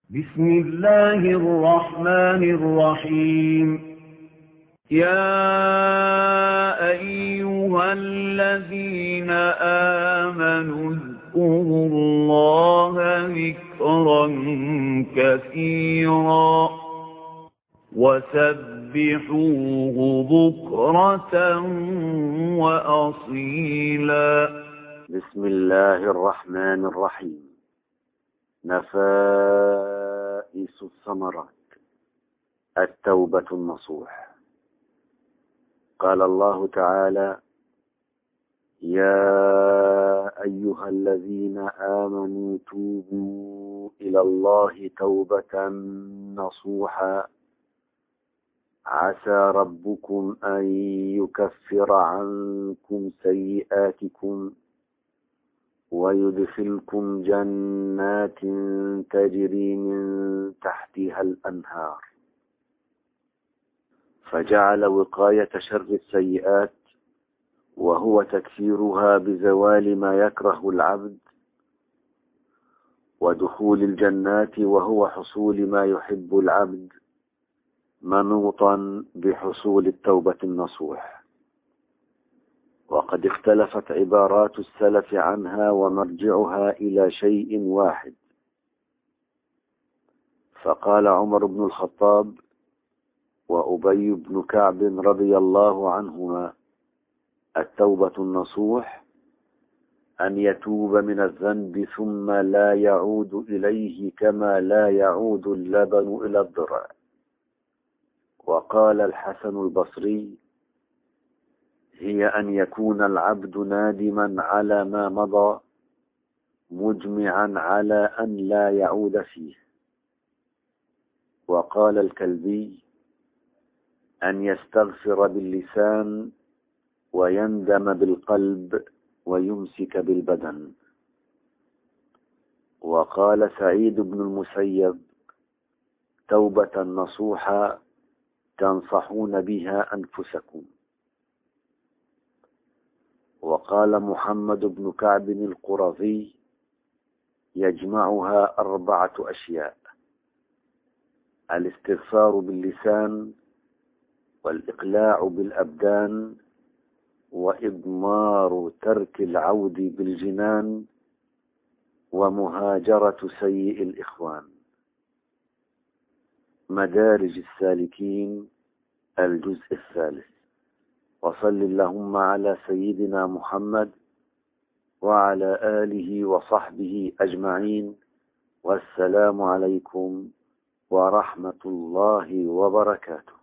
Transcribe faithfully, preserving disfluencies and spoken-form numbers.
بسم الله الرحمن الرحيم. يا أيها الذين آمنوا اذكروا الله ذكرا كثيرا وسبحوه بكرة وأصيلا. بسم الله الرحمن الرحيم. نفائس الثمرات، التوبة النصوح. قال الله تعالى: يا أيها الذين آمنوا توبوا إلى الله توبة نصوحا عسى ربكم أن يكفر عنكم سيئاتكم ويدخلكم جنات تجري من تحتها الأنهار. فجعل وقاية شر السيئات وهو تكفيرها بزوال ما يكره العبد، ودخول الجنات وهو حصول ما يحب العبد، منوطا بحصول التوبة النصوح. وقد اختلفت عبارات السلف عنها ومرجعها إلى شيء واحد. فقال عمر بن الخطاب وأبي بن كعب رضي الله عنهما: التوبة النصوح أن يتوب من الذنب ثم لا يعود إليه كما لا يعود اللبن إلى الضرع. وقال الحسن البصري: هي أن يكون العبد نادما على ما مضى مجمعا على أن لا يعود فيه. وقال الكلبي: أن يستغفر باللسان ويندم بالقلب ويمسك بالبدن. وقال سعيد بن المسيب: توبة نصوحا تنصحون بها أنفسكم. وقال محمد بن كعب القرظي: يجمعها أربعة أشياء: الاستغفار باللسان، والإقلاع بالأبدان، وإضمار ترك العود بالجنان، ومهاجرة سيء الإخوان. مدارج السالكين، الجزء الثالث. وصل اللهم على سيدنا محمد وعلى آله وصحبه أجمعين، والسلام عليكم ورحمة الله وبركاته.